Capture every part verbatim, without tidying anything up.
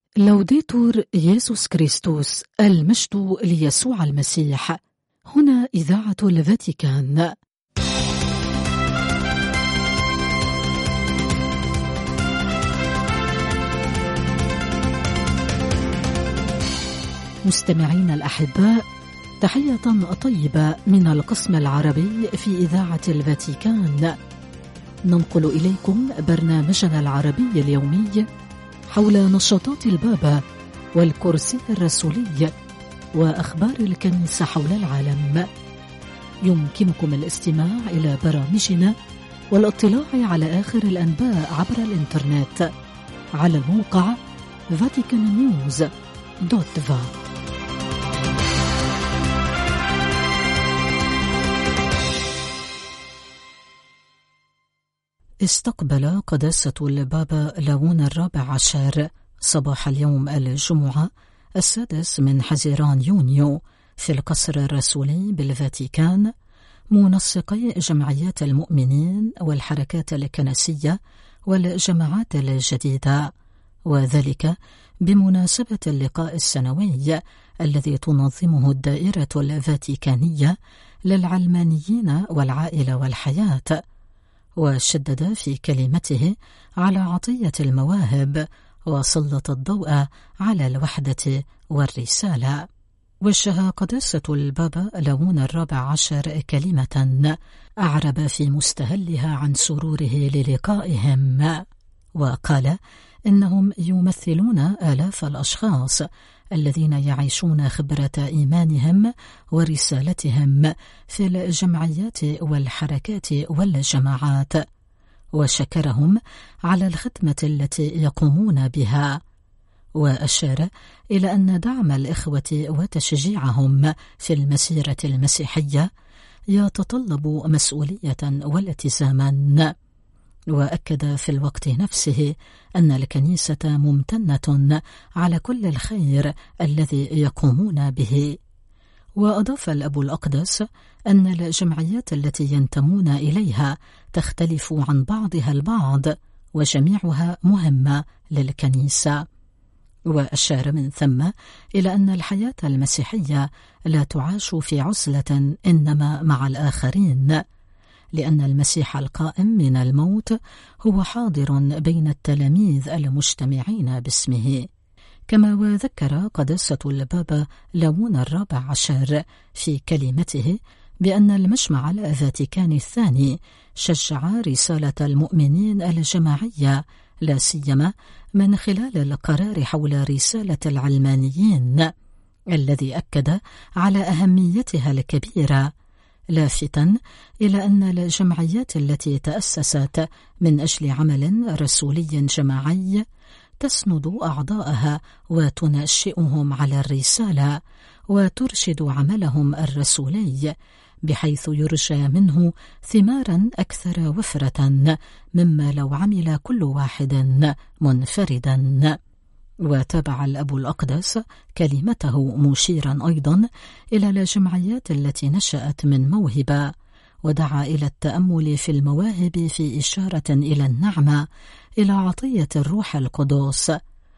لوديتور يسوع كريستوس، المجد ليسوع المسيح. هنا إذاعة الفاتيكان. مستمعين الأحباء، تحية طيبة من القسم العربي في إذاعة الفاتيكان. ننقل إليكم برنامجنا العربي اليومي حول نشاطات البابا والكرسي الرسولي وأخبار الكنيسة حول العالم. يمكنكم الاستماع إلى برامجنا والاطلاع على آخر الأنباء عبر الإنترنت على الموقع فاتيكان نيوز دوت فا. استقبل قداسة البابا لاون الرابع عشر صباح اليوم الجمعة السادس من حزيران يونيو في القصر الرسولي بالفاتيكان منسقي جمعيات المؤمنين والحركات الكنسية والجماعات الجديدة، وذلك بمناسبة اللقاء السنوي الذي تنظمه الدائرة الفاتيكانية للعلمانيين والعائلة والحياة. وشدد في كلمته على عطية المواهب وسلط الضوء على الوحدة والرسالة. وجه قداسة البابا لاون الرابع عشر كلمة أعرب في مستهلها عن سروره للقائهم، وقال إنهم يمثلون آلاف الأشخاص الذين يعيشون خبرة إيمانهم ورسالتهم في الجمعيات والحركات والجماعات، وشكرهم على الخدمة التي يقومون بها. وأشار إلى أن دعم الإخوة وتشجيعهم في المسيرة المسيحية يتطلب مسؤولية والتزاما. وأكد في الوقت نفسه أن الكنيسة ممتنة على كل الخير الذي يقومون به. وأضاف الأب الأقدس أن الجمعيات التي ينتمون إليها تختلف عن بعضها البعض وجميعها مهمة للكنيسة. وأشار من ثم إلى أن الحياة المسيحية لا تعاش في عزلة إنما مع الآخرين، لأن المسيح القائم من الموت هو حاضر بين التلاميذ المجتمعين باسمه. كما وذكر قداسة البابا لاون الرابع عشر في كلمته بأن المجمع الفاتيكاني الثاني شجع رسالة المؤمنين الجماعية، لا سيما من خلال القرار حول رسالة العلمانيين الذي أكد على أهميتها الكبيرة، لافتا إلى أن الجمعيات التي تأسست من أجل عمل رسولي جماعي تسند أعضائها وتنشئهم على الرسالة وترشد عملهم الرسولي، بحيث يرجى منه ثمارا أكثر وفرة مما لو عمل كل واحد منفردا. وتابع الأب الأقدس كلمته مشيرا أيضا إلى الجمعيات التي نشأت من موهبة، ودعا إلى التأمل في المواهب في إشارة إلى النعمة، إلى عطية الروح القدس.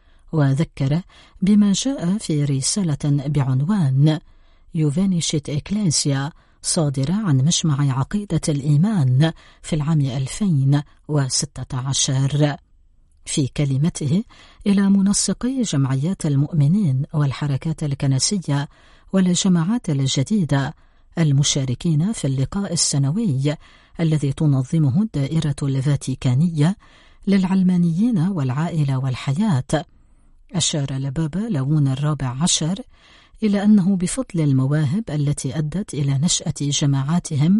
وذكر بما جاء في رسالة بعنوان يوفينيشيت إكليسيا صادرة عن مجمع عقيدة الإيمان في العام ألفين وستة عشر في كلمته إلى منسقي جمعيات المؤمنين والحركات الكنسية والجماعات الجديدة المشاركين في اللقاء السنوي الذي تنظمه الدائرة الفاتيكانية للعلمانيين والعائلة والحياة. أشار البابا لاون الرابع عشر إلى أنه بفضل المواهب التي أدت إلى نشأة جماعاتهم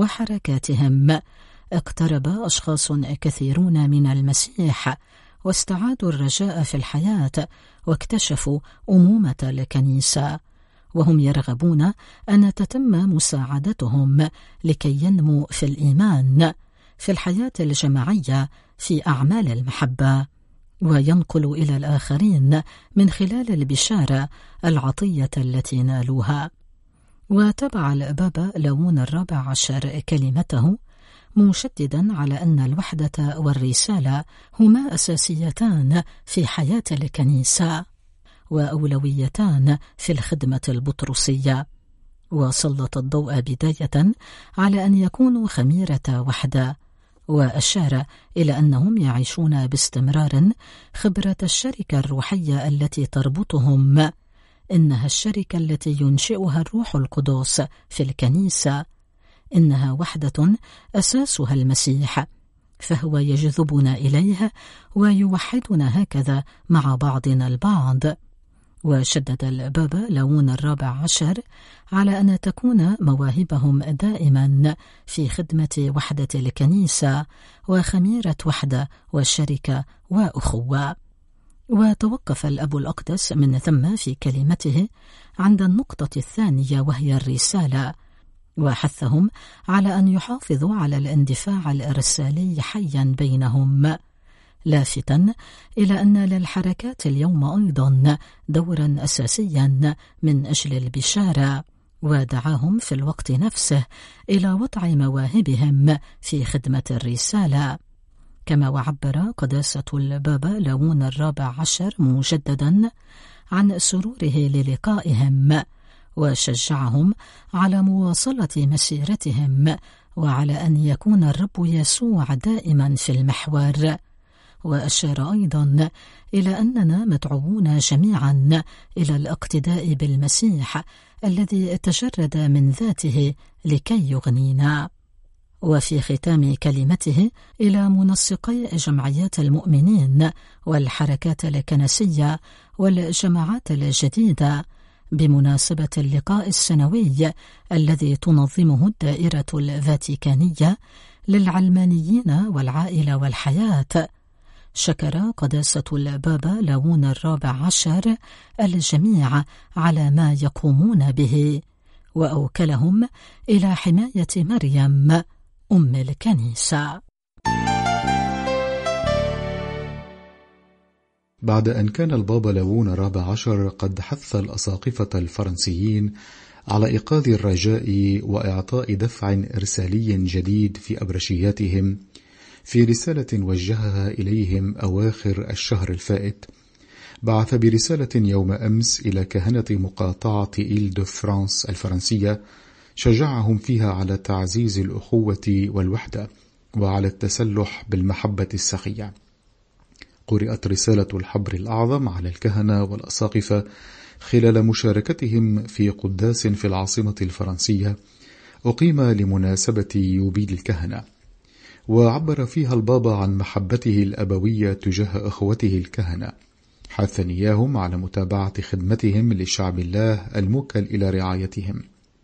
وحركاتهم اقترب أشخاص كثيرون من المسيح واستعادوا الرجاء في الحياة واكتشفوا أمومة الكنيسة، وهم يرغبون أن تتم مساعدتهم لكي ينموا في الإيمان، في الحياة الجماعية، في أعمال المحبة، وينقل إلى الآخرين من خلال البشارة العطية التي نالوها. وتبع البابا لاون الرابع عشر كلمته مشددا على أن الوحدة والرسالة هما أساسيتان في حياة الكنيسة وأولويتان في الخدمة البطرسية، وسلط الضوء بداية على أن يكونوا خميرة وحدة، وأشار إلى أنهم يعيشون باستمرار خبرة الشركة الروحية التي تربطهم، إنها الشركة التي ينشئها الروح القدس في الكنيسة، إنها وحدة أساسها المسيح، فهو يجذبنا إليه ويوحدنا هكذا مع بعضنا البعض. وشدد البابا ليون الرابع عشر على أن تكون مواهبهم دائما في خدمة وحدة الكنيسة وخميرة وحدة وشركة وأخوة. وتوقف الأب الأقدس من ثم في كلمته عند النقطة الثانية وهي الرسالة، وحثهم على أن يحافظوا على الاندفاع الإرسالي حيا بينهم، لافتا إلى أن للحركات اليوم أيضا دورا أساسيا من أجل البشارة، ودعاهم في الوقت نفسه إلى وضع مواهبهم في خدمة الرسالة. كما وعبر قداسة البابا ليون الرابع عشر مجددا عن سروره للقائهم، وشجعهم على مواصلة مسيرتهم وعلى أن يكون الرب يسوع دائما في المحور. وأشار أيضا إلى أننا مدعوون جميعا إلى الاقتداء بالمسيح الذي تجرد من ذاته لكي يغنينا. وفي ختام كلمته إلى منسقي جمعيات المؤمنين والحركات الكنسية والجماعات الجديدة بمناسبة اللقاء السنوي الذي تنظمه الدائرة الفاتيكانية للعلمانيين والعائلة والحياة، شكر قداسة البابا ليون الرابع عشر الجميع على ما يقومون به، وأوكلهم إلى حماية مريم أم الكنيسة. بعد أن كان البابا ليون الرابع عشر قد حث الأساقفة الفرنسيين على إيقاظ الرجاء وإعطاء دفع إرسالي جديد في أبرشياتهم في رسالة وجهها إليهم أواخر الشهر الفائت، بعث برسالة يوم أمس إلى كهنة مقاطعة إيل دو فرانس الفرنسية، شجعهم فيها على تعزيز الأخوة والوحدة وعلى التسلح بالمحبة السخية. قرأت رسالة الحبر الأعظم على الكهنة والأساقفة خلال مشاركتهم في قداس في العاصمة الفرنسية أقيم لمناسبة يوبيل الكهنة، وعبر فيها البابا عن محبته الأبوية تجاه أخوته الكهنة، حثا إياهم على متابعة خدمتهم لشعب الله الموكل إلى رعايتهم.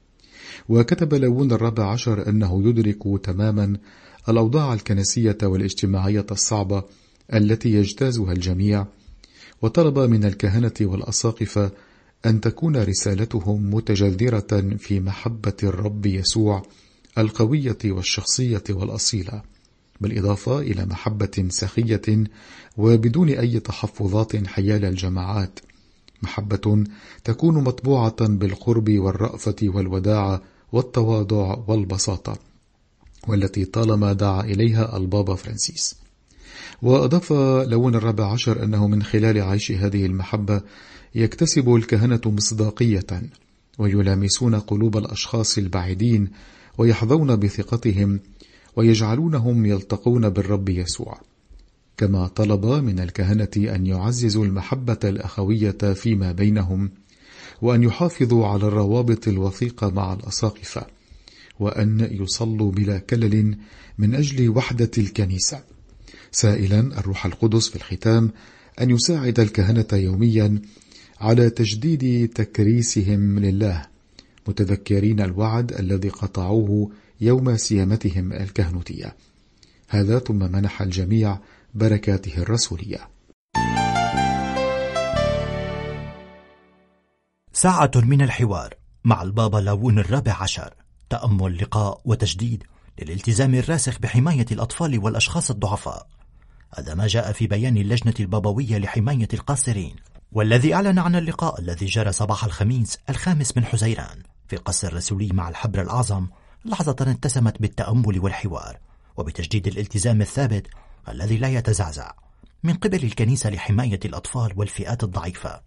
وكتب ليون الرابع عشر أنه يدرك تماما الأوضاع الكنسية والاجتماعية الصعبة التي يجتازها الجميع، وطلب من الكهنة والأساقفة أن تكون رسالتهم متجذرة في محبة الرب يسوع القوية والشخصية والأصيلة، بالإضافة إلى محبة سخية وبدون أي تحفظات حيال الجماعات، محبة تكون مطبوعة بالقرب والرأفة والوداعة والتواضع والبساطة، والتي طالما دعا إليها البابا فرانسيس. وأضاف ليون الرابع عشر أنه من خلال عيش هذه المحبة يكتسب الكهنة مصداقية ويلامسون قلوب الأشخاص البعيدين ويحظون بثقتهم ويجعلونهم يلتقون بالرب يسوع. كما طلب من الكهنة أن يعززوا المحبة الأخوية فيما بينهم، وأن يحافظوا على الروابط الوثيقة مع الأساقفة، وأن يصلوا بلا كلل من أجل وحدة الكنيسة، سائلا الروح القدس في الختام أن يساعد الكهنة يوميا على تجديد تكريسهم لله، متذكرين الوعد الذي قطعوه يوم سيامتهم الكهنوتية. هذا ثم منح الجميع بركاته الرسولية. ساعة من الحوار مع البابا ليون الرابع عشر، تأمل، لقاء وتجديد للالتزام الراسخ بحماية الأطفال والأشخاص الضعفاء. هذا ما جاء في بيان اللجنة البابوية لحماية القاصرين، والذي أعلن عن اللقاء الذي جرى صباح الخميس الخامس من حزيران في القصر الرسولي مع الحبر الأعظم، لحظة اتسمت بالتأمل والحوار وبتجديد الالتزام الثابت الذي لا يتزعزع من قبل الكنيسة لحماية الأطفال والفئات الضعيفة.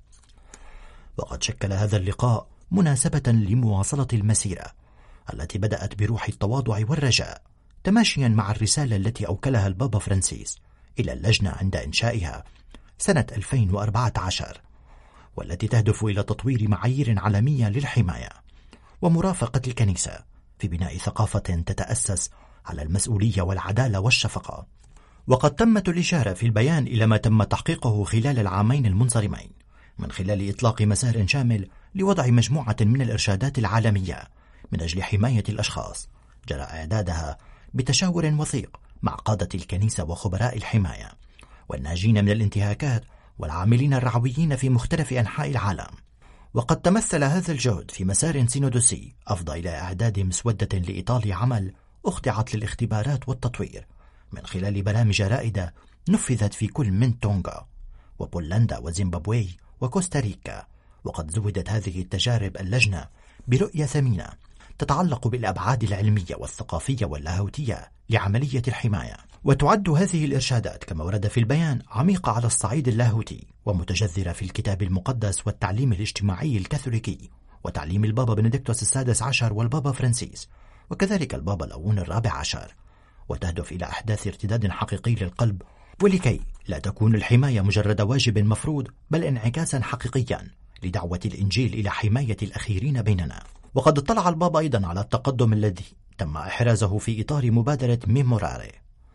وقد شكل هذا اللقاء مناسبة لمواصلة المسيرة التي بدأت بروح التواضع والرجاء، تماشيا مع الرسالة التي أوكلها البابا فرانسيس إلى اللجنة عند إنشائها سنة ألفين وأربعة عشر، والتي تهدف إلى تطوير معايير عالمية للحماية ومرافقة الكنيسة في بناء ثقافة تتأسس على المسؤولية والعدالة والشفقة. وقد تمت الإشارة في البيان إلى ما تم تحقيقه خلال العامين المنصرمين من خلال إطلاق مسار شامل لوضع مجموعة من الإرشادات العالمية من أجل حماية الأشخاص، جرى إعدادها بتشاور وثيق مع قادة الكنيسة وخبراء الحماية والناجين من الانتهاكات والعاملين الرعويين في مختلف أنحاء العالم. وقد تمثل هذا الجهد في مسار سينودوسي أفضى إلى إعداد مسودة لإيطاليا عمل أخضعت للاختبارات والتطوير من خلال برامج رائدة نفذت في كل من تونغا وبولندا وزيمبابوي وكوستاريكا. وقد زودت هذه التجارب اللجنة برؤية ثمينة تتعلق بالأبعاد العلمية والثقافية واللاهوتية لعملية الحماية. وتعد هذه الإرشادات كما ورد في البيان عميقة على الصعيد اللاهوتي ومتجذرة في الكتاب المقدس والتعليم الاجتماعي الكاثوليكي وتعليم البابا بنديكتوس السادس عشر والبابا فرانسيس وكذلك البابا لاوون الرابع عشر، وتهدف إلى أحداث ارتداد حقيقي للقلب، ولكي لا تكون الحماية مجرد واجب مفروض بل انعكاسا حقيقيا لدعوة الإنجيل إلى حماية الأخيرين بيننا. وقد اطلع البابا أيضا على التقدم الذي تم إحرازه في إطار مبادرة ميموراري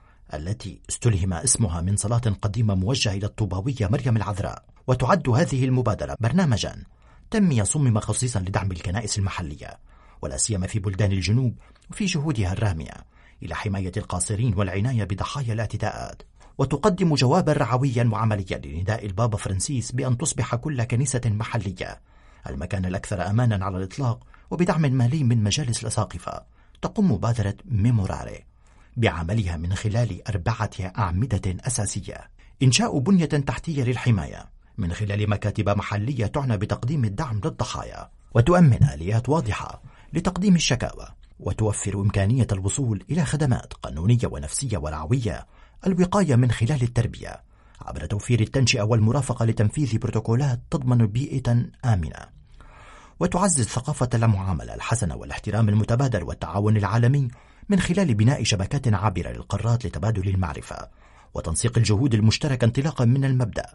التي استلهم اسمها من صلاة قديمة موجهة إلى الطوباوية مريم العذراء. وتعد هذه المبادرة برنامجا تنمية صمم خصيصا لدعم الكنائس المحلية ولا سيما في بلدان الجنوب وفي جهودها الرامية إلى حماية القاصرين والعناية بضحايا الاعتداءات. وتقدم جوابا رعويا وعمليا لنداء البابا فرانسيس بأن تصبح كل كنيسة محلية المكان الأكثر أمانا على الإطلاق، وبدعم مالي من مجالس الأساقفة تقوم مبادرة ميموراري بعملها من خلال أربعة أعمدة أساسية: إنشاء بنية تحتية للحماية من خلال مكاتب محلية تعنى بتقديم الدعم للضحايا وتؤمن آليات واضحة لتقديم الشكاوى، وتوفر إمكانية الوصول إلى خدمات قانونية ونفسية ورعوية، الوقاية من خلال التربية عبر توفير التنشئة والمرافقة لتنفيذ بروتوكولات تضمن بيئة آمنة، وتعزز ثقافة المعاملة الحسنة والاحترام المتبادل والتعاون العالمي من خلال بناء شبكات عابرة للقارات لتبادل المعرفة وتنسيق الجهود المشتركة انطلاقا من المبدأ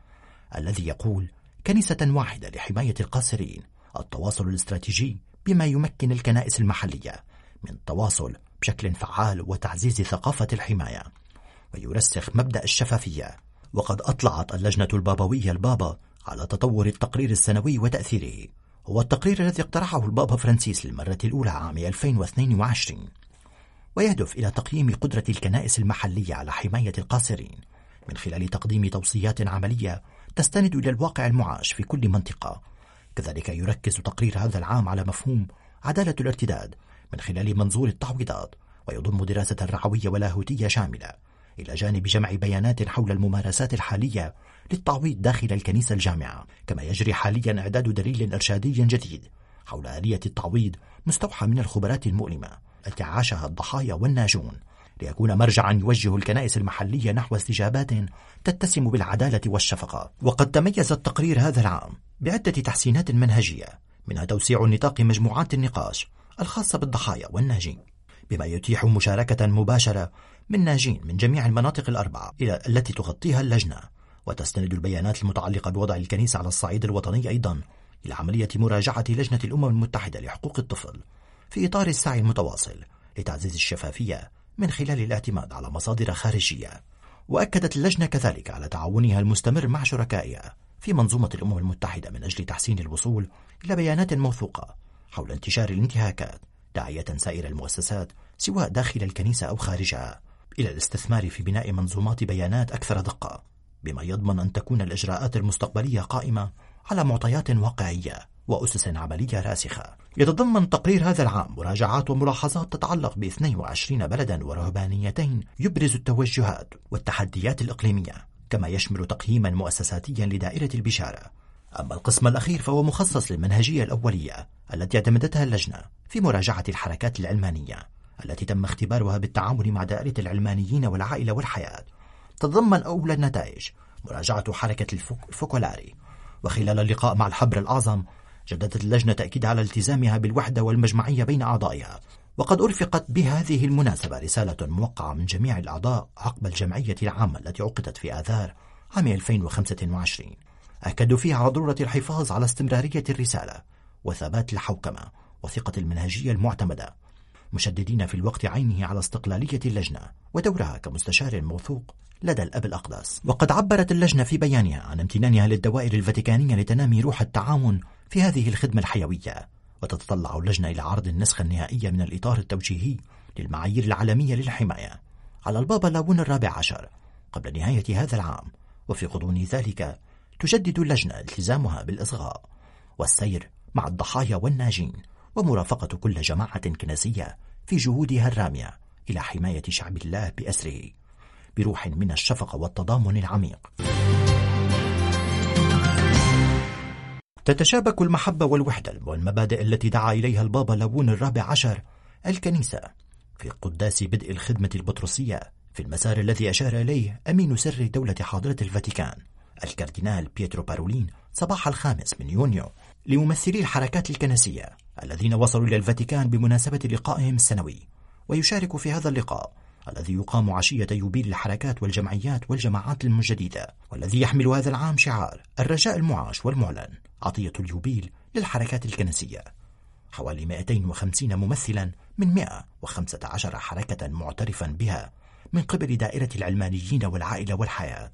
الذي يقول كنيسة واحدة لحماية القاصرين، التواصل الاستراتيجي بما يمكن الكنائس المحلية من التواصل بشكل فعال وتعزيز ثقافة الحماية ويرسخ مبدأ الشفافية. وقد أطلعت اللجنة البابوية البابا على تطور التقرير السنوي وتأثيره، هو التقرير الذي اقترحه البابا فرانسيس للمرة الأولى عام ألفين واثنين وعشرين، ويهدف إلى تقييم قدرة الكنائس المحلية على حماية القاصرين من خلال تقديم توصيات عملية تستند إلى الواقع المعاش في كل منطقة. كذلك يركز تقرير هذا العام على مفهوم عدالة الارتداد من خلال منظور التعويضات، ويضم دراسة رعوية ولاهوتية شاملة إلى جانب جمع بيانات حول الممارسات الحالية للتعويض داخل الكنيسة الجامعة. كما يجري حاليا إعداد دليل إرشادي جديد حول آلية التعويض مستوحى من الخبرات المؤلمة التي عاشها الضحايا والناجون، ليكون مرجعا يوجه الكنائس المحلية نحو استجابات تتسم بالعدالة والشفقة. وقد تميز التقرير هذا العام بعدة تحسينات منهجية، منها توسيع نطاق مجموعات النقاش الخاصة بالضحايا والناجين بما يتيح مشاركة مباشرة من ناجين من جميع المناطق الأربعة إلى التي تغطيها اللجنة، وتستند البيانات المتعلقة بوضع الكنيسة على الصعيد الوطني أيضا إلى عملية مراجعة لجنة الأمم المتحدة لحقوق الطفل في إطار السعي المتواصل لتعزيز الشفافية من خلال الاعتماد على مصادر خارجية. وأكدت اللجنة كذلك على تعاونها المستمر مع شركائها في منظومة الأمم المتحدة من أجل تحسين الوصول إلى بيانات موثوقة حول انتشار الانتهاكات، داعية سائر المؤسسات سواء داخل الكنيسة أو خارجها إلى الاستثمار في بناء منظومات بيانات أكثر دقة، بما يضمن أن تكون الإجراءات المستقبلية قائمة على معطيات واقعية وأسس عملية راسخة. يتضمن تقرير هذا العام مراجعات وملاحظات تتعلق ب اثنين وعشرين بلدا ورهبانيتين يبرز التوجهات والتحديات الإقليمية، كما يشمل تقييما مؤسساتيا لدائرة البشارة. أما القسم الأخير فهو مخصص للمنهجية الأولية التي اعتمدتها اللجنة في مراجعة الحركات العلمانية التي تم اختبارها بالتعاون مع دائرة العلمانيين والعائلة والحياة تتضمن أولى النتائج مراجعة حركة الفوكولاري. وخلال اللقاء مع الحبر الأعظم جددت اللجنة تأكيد على التزامها بالوحدة والمجمعية بين أعضائها، وقد أرفقت بهذه المناسبة رسالة موقعة من جميع الأعضاء عقب الجمعية العامة التي عقدت في آذار عام ألفين وخمسة وعشرين، أكدوا فيها على ضرورة الحفاظ على استمرارية الرسالة وثبات الحوكمة وثقة المنهجية المعتمدة، مشددين في الوقت عينه على استقلالية اللجنة ودورها كمستشار موثوق لدى الأب الأقدس. وقد عبرت اللجنة في بيانها عن امتنانها للدوائر الفاتيكانية لتنامي روح التعاون في هذه الخدمة الحيوية، وتتطلع اللجنة إلى عرض النسخة النهائية من الإطار التوجيهي للمعايير العالمية للحماية على البابا لاون الرابع عشر قبل نهاية هذا العام. وفي غضون ذلك تجدد اللجنة التزامها بالإصغاء والسير مع الضحايا والناجين ومرافقة كل جماعة كنسية في جهودها الرامية إلى حماية شعب الله بأسره بروح من الشفقة والتضامن العميق. تتشابك المحبة والوحدة والمبادئ التي دعا إليها البابا لاون الرابع عشر الكنيسة في قداس بدء الخدمة البطرسية في المسار الذي أشار إليه أمين سر دولة حاضرة الفاتيكان الكاردينال بيترو بارولين صباح الخامس من يونيو لممثلي الحركات الكنسية الذين وصلوا إلى الفاتيكان بمناسبة لقائهم السنوي. ويشارك في هذا اللقاء الذي يقام عشية يوبيل الحركات والجمعيات والجماعات المجددة، والذي يحمل هذا العام شعار الرجاء المعاش والمعلن عطية اليوبيل للحركات الكنسية، حوالي مئتين وخمسين ممثلا من مئة وخمسة عشر حركة معترفا بها من قبل دائرة العلمانيين والعائلة والحياة،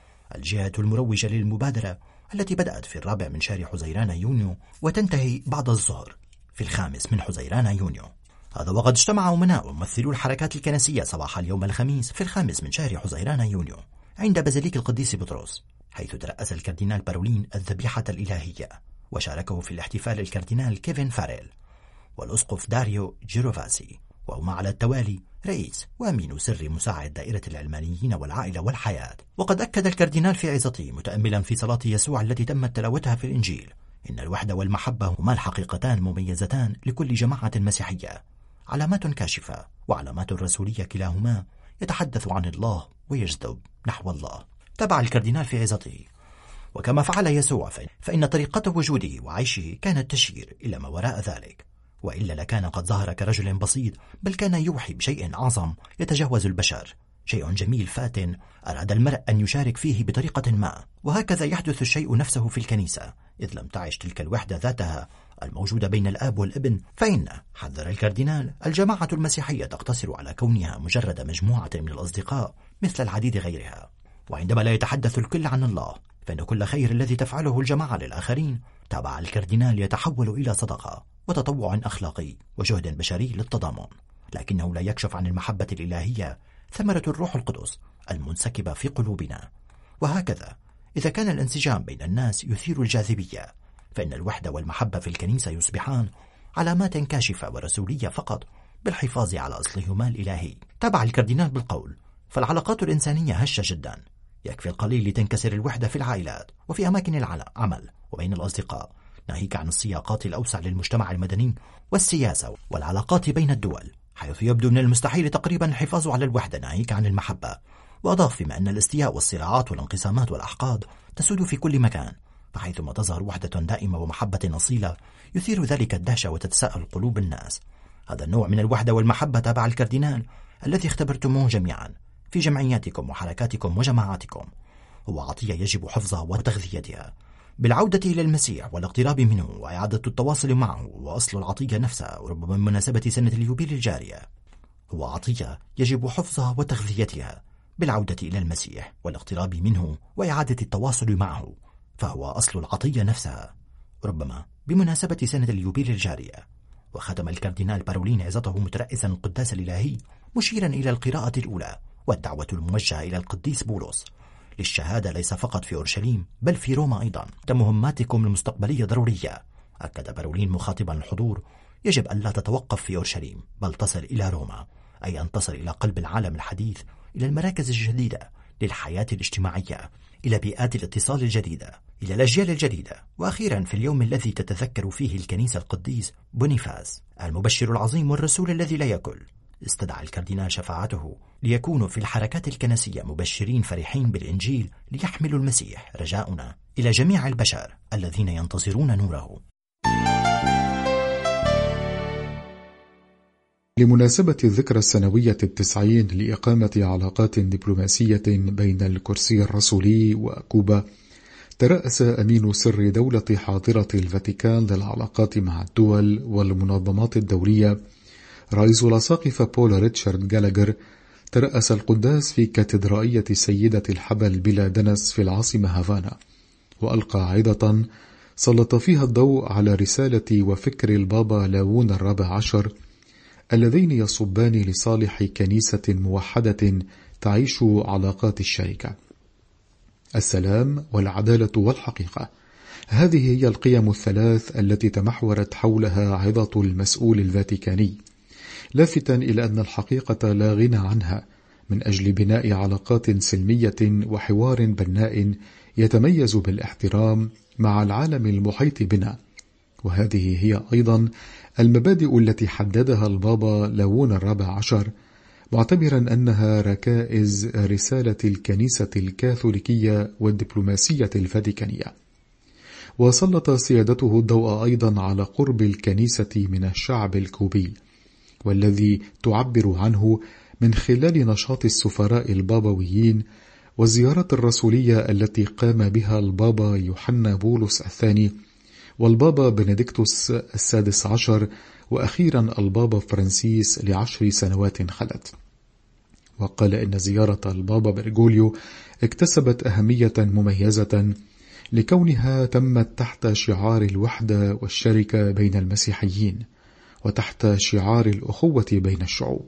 الجهة المروجة للمبادرة التي بدأت في الرابع من شهر حزيران يونيو وتنتهي بعد الظهر في الخامس من حزيران يونيو. هذا وقد اجتمع أمناء وممثلو الحركات الكنسية صباح اليوم الخميس في الخامس من شهر حزيران يونيو عند بازيليك القديس بطرس، حيث ترأس الكاردينال بارولين الذبيحة الإلهية، وشاركه في الاحتفال الكاردينال كيفن فاريل والأسقف داريو جيروفاسي، وهما على التوالي رئيس وأمين سر مساعد دائرة العلمانيين والعائلة والحياة. وقد أكد الكاردينال في عظته متأملا في صلاة يسوع التي تمت تلاوتها في الإنجيل إن الوحدة والمحبة هما الحقيقتان المميزتان لكل جماعة مسيحية، علامات كاشفة وعلامات رسولية كلاهما يتحدث عن الله ويجذب نحو الله. تبع الكاردينال في عظته: وكما فعل يسوع فإن طريقة وجوده وعيشه كانت تشير إلى ما وراء ذلك، وإلا لكان قد ظهر كرجل بسيط، بل كان يوحي بشيء أعظم يتجاوز البشر، شيء جميل فاتن أراد المرء أن يشارك فيه بطريقة ما. وهكذا يحدث الشيء نفسه في الكنيسة إذ لم تعش تلك الوحدة ذاتها الموجودة بين الآب والابن، فإن حذر الكاردينال الجماعة المسيحية تقتصر على كونها مجرد مجموعة من الأصدقاء مثل العديد غيرها، وعندما لا يتحدث الكل عن الله فإن كل خير الذي تفعله الجماعة للآخرين تبع الكاردينال يتحول إلى صدقة وتطوع أخلاقي وجهد بشري للتضامن، لكنه لا يكشف عن المحبة الإلهية ثمرة الروح القدس المنسكبة في قلوبنا. وهكذا إذا كان الانسجام بين الناس يثير الجاذبية، فإن الوحدة والمحبة في الكنيسة يصبحان علامات كاشفة ورسولية فقط بالحفاظ على أصلهما الإلهي. تبع الكاردينال بالقول: فالعلاقات الإنسانية هشة جدا، يكفي القليل لتنكسر الوحدة في العائلات وفي أماكن العمل وبين الأصدقاء، ناهيك عن السياقات الأوسع للمجتمع المدني والسياسة والعلاقات بين الدول، حيث يبدو من المستحيل تقريبا الحفاظ على الوحدة ناهيك عن المحبة. وأضاف بما أن الاستياء والصراعات والانقسامات والأحقاد تسود في كل مكان، فحيثما تظهر وحدة دائمة ومحبة أصيلة يثير ذلك الدهشة وتتساءل قلوب الناس. هذا النوع من الوحدة والمحبة تبع الكاردينال الذي اختبرتموه جميعا في جمعياتكم وحركاتكم وجماعاتكم هو عطية يجب حفظها وتغذيتها بالعودة إلى المسيح والاقتراب منه وإعادة التواصل معه. وأصل العطية نفسها وربما بمناسبة سنة اليوبيل الجارية هو عطية يجب حفظها وتغذيتها بالعودة إلى المسيح والاقتراب منه وإعادة التواصل معه، فهو أصل العطية نفسها ربما بمناسبة سنة اليوبيل الجارية. وختم الكاردينال بارولين عظته مترأسا القداس الإلهي مشيرا إلى القراءة الأولى والدعوة الموجهة إلى القديس بولس للشهادة ليس فقط في أورشليم بل في روما أيضا. مهماتكم المستقبلية ضرورية، أكد بارولين مخاطبا الحضور: يجب أن لا تتوقف في أورشليم بل تصل إلى روما، أي أن تصل إلى قلب العالم الحديث، إلى المراكز الجديدة للحياة الاجتماعية، إلى بيئات الاتصال الجديدة، إلى الأجيال الجديدة. وأخيرا في اليوم الذي تتذكر فيه الكنيسة القديس بونيفاس المبشر العظيم والرسول الذي لا يكل، استدعى الكاردينال شفاعته ليكونوا في الحركات الكنسية مبشرين فرحين بالإنجيل ليحملوا المسيح رجاؤنا إلى جميع البشر الذين ينتظرون نوره. لمناسبة الذكرى السنوية التسعين لإقامة علاقات دبلوماسية بين الكرسي الرسولي وكوبا، ترأس أمين سر دولة حاضرة الفاتيكان للعلاقات مع الدول والمنظمات الدولية رئيس الأساقفة بول ريتشارد جالاغر، ترأس القداس في كاتدرائية سيدة الحبل بلا دنس في العاصمة هافانا، وألقى عظة سلط فيها الضوء على رسالة وفكر البابا لاوون الرابع عشر اللذين يصبان لصالح كنيسة موحدة تعيش علاقات الشركة. السلام والعدالة والحقيقة، هذه هي القيم الثلاث التي تمحورت حولها عظة المسؤول الفاتيكاني، لافتا إلى أن الحقيقة لا غنى عنها من أجل بناء علاقات سلمية وحوار بناء يتميز بالاحترام مع العالم المحيط بنا. وهذه هي أيضا المبادئ التي حددها البابا لاوون الرابع عشر، معتبرا أنها ركائز رسالة الكنيسة الكاثوليكية والدبلوماسية الفاتيكانية. وسلط سيادته الضوء أيضا على قرب الكنيسة من الشعب الكوبي، والذي تعبر عنه من خلال نشاط السفراء البابويين والزيارات الرسولية التي قام بها البابا يوحنا بولس الثاني والبابا بنديكتوس السادس عشر وأخيرا البابا فرانسيس لعشر سنوات خلت. وقال إن زيارة البابا برغوليو اكتسبت أهمية مميزة لكونها تمت تحت شعار الوحدة والشركة بين المسيحيين وتحت شعار الأخوة بين الشعوب.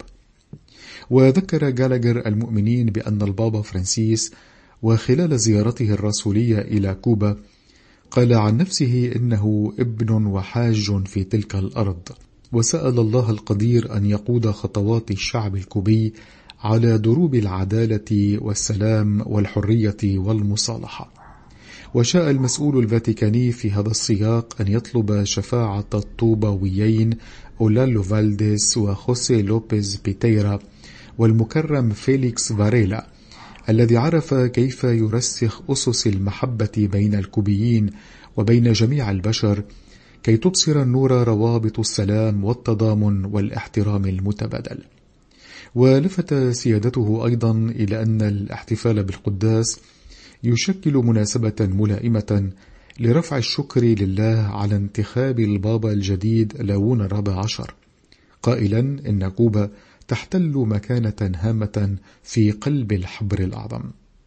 وذكر جالاغر المؤمنين بأن البابا فرانسيس وخلال زيارته الرسولية إلى كوبا قال عن نفسه إنه ابن وحاج في تلك الأرض، وسأل الله القدير أن يقود خطوات الشعب الكوبي على دروب العدالة والسلام والحرية والمصالحة. وشاء المسؤول الفاتيكاني في هذا السياق أن يطلب شفاعة الطوباويين أولالو فالديس وخوسي لوبيز بيتيرا والمكرم فيليكس فاريلا، الذي عرف كيف يرسخ أسس المحبة بين الكوبيين وبين جميع البشر كي تبصر النور روابط السلام والتضامن والاحترام المتبادل. ولفت سيادته أيضا إلى أن الاحتفال بالقداس يشكل مناسبة ملائمة لرفع الشكر لله على انتخاب البابا الجديد لاوون الرابع عشر، قائلا إن كوبا تحتل مكانة هامة في قلب الحبر الأعظم.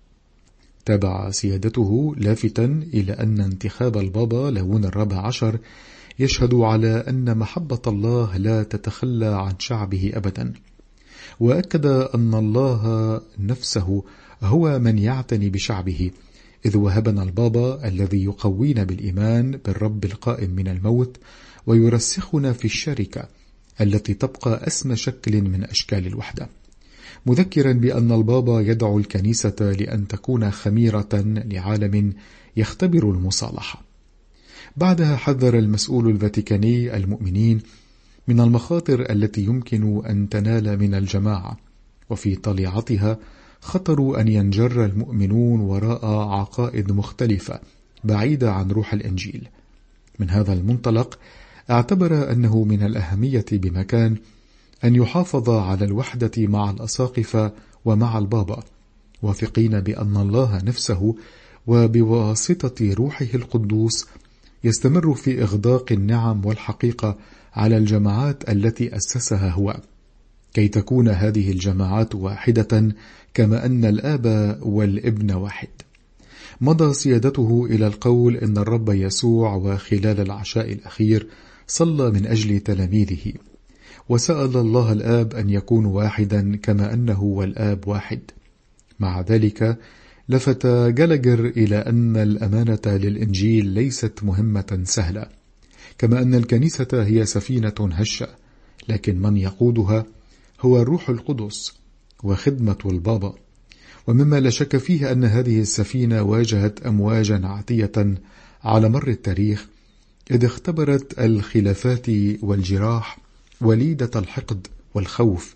تابع سيادته لافتا إلى أن انتخاب البابا لاوون الرابع عشر يشهد على أن محبة الله لا تتخلى عن شعبه أبدا، وأكد أن الله نفسه هو من يعتني بشعبه، إذ وهبنا البابا الذي يقوينا بالإيمان بالرب القائم من الموت ويرسخنا في الشركة التي تبقى أسمى شكل من أشكال الوحدة، مذكرا بأن البابا يدعو الكنيسة لأن تكون خميرة لعالم يختبر المصالحة. بعدها حذر المسؤول الفاتيكاني المؤمنين من المخاطر التي يمكن أن تنال من الجماعة، وفي طليعتها خطر أن ينجر المؤمنون وراء عقائد مختلفة بعيدة عن روح الإنجيل. من هذا المنطلق اعتبر أنه من الأهمية بمكان أن يحافظ على الوحدة مع الأساقفة ومع البابا، واثقين بأن الله نفسه وبواسطة روحه القدوس يستمر في إغداق النعم والحقيقة على الجماعات التي أسسها هو، كي تكون هذه الجماعات واحدة كما أن الآب والابن واحد. مضى سيادته إلى القول إن الرب يسوع وخلال العشاء الأخير صلى من أجل تلاميذه، وسأل الله الآب أن يكون واحدا كما أنه والآب واحد. مع ذلك لفت جالاغر إلى أن الأمانة للإنجيل ليست مهمة سهلة، كما أن الكنيسة هي سفينة هشة، لكن من يقودها هو الروح القدس وخدمة البابا. ومما لا شك فيه أن هذه السفينة واجهت أمواجا عاتية على مر التاريخ، إذ اختبرت الخلافات والجراح وليدة الحقد والخوف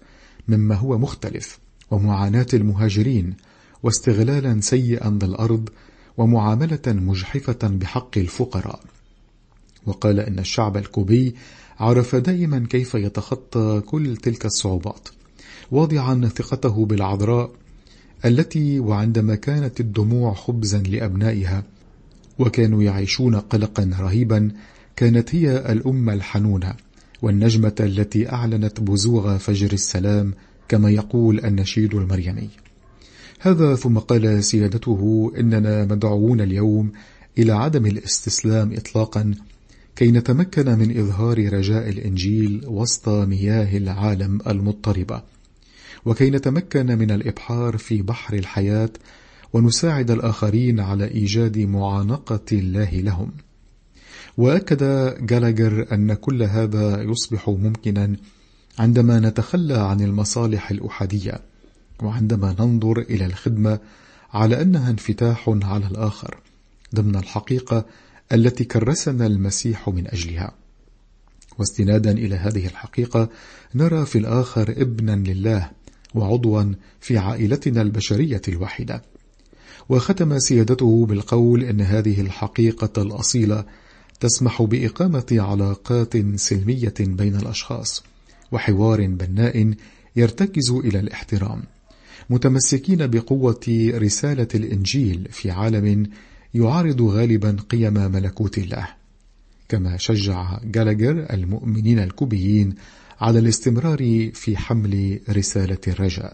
مما هو مختلف، ومعاناة المهاجرين، واستغلالا سيئا للأرض، ومعاملة مجحفة بحق الفقراء. وقال إن الشعب الكوبي عرف دائما كيف يتخطى كل تلك الصعوبات، واضعا ثقته بالعذراء التي وعندما كانت الدموع خبزا لأبنائها وكانوا يعيشون قلقا رهيبا، كانت هي الأم الحنونة والنجمة التي أعلنت بزوغ فجر السلام كما يقول النشيد المريمي. هذا ثم قال سيادته إننا مدعوون اليوم إلى عدم الاستسلام إطلاقا كي نتمكن من إظهار رجاء الإنجيل وسط مياه العالم المضطربة، وكي نتمكن من الإبحار في بحر الحياة ونساعد الآخرين على إيجاد معانقة الله لهم. وأكد جالاغر أن كل هذا يصبح ممكنا عندما نتخلى عن المصالح الأحادية، وعندما ننظر إلى الخدمة على أنها انفتاح على الآخر ضمن الحقيقة التي كرسنا المسيح من أجلها. واستنادا إلى هذه الحقيقة نرى في الآخر ابنا لله وعضوا في عائلتنا البشرية الواحدة. وختم سيادته بالقول إن هذه الحقيقة الأصيلة تسمح بإقامة علاقات سلمية بين الأشخاص وحوار بناء يرتكز إلى الاحترام، متمسكين بقوة رسالة الإنجيل في عالم يعارض غالبا قيم ملكوت الله، كما شجع جالاغر المؤمنين الكوبيين على الاستمرار في حمل رسالة الرجاء.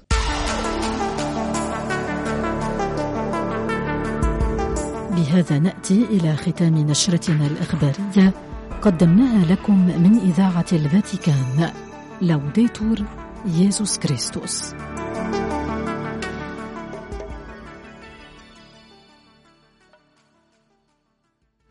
بهذا نأتي إلى ختام نشرتنا الإخبارية قدمناها لكم من إذاعة الفاتيكان. لوديتور يسوع كريستوس.